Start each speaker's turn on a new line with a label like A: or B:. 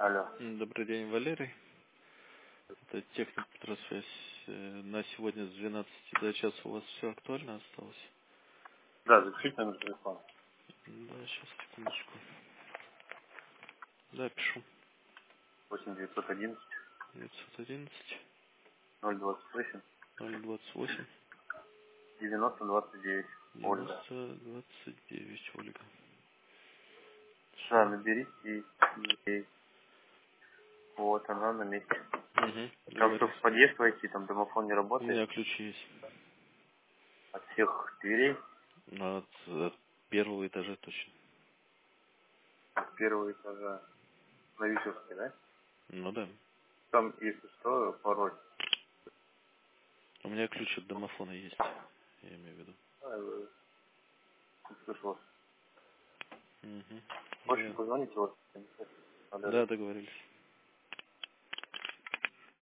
A: Алло.
B: Добрый день, Валерий. Это техник Петросвязь. На сегодня с 12 до часа у вас все актуально осталось?
A: Да, запишите номер телефона.
B: Да, сейчас, секундочку. Да, пишу.
A: 8911
B: 911
A: 028
B: 028
A: 9029. Ольга.
B: 9029, Ольга.
A: Да,
B: Хорошо.
A: наберите и вот она на месте.
B: Угу,
A: Там, чтобы
B: договорились.
A: в подъезд войти, там домофон не
B: У
A: работает.
B: меня ключи есть.
A: От всех дверей,
B: От первого этажа точно.
A: от первого этажа на Вишевске, да?
B: Ну да.
A: Там, если что, пароль.
B: У меня ключ от домофона есть. Я имею в виду.
A: Не слышал.
B: Угу.
A: Хочешь позвонить, вот.
B: Да, договорились.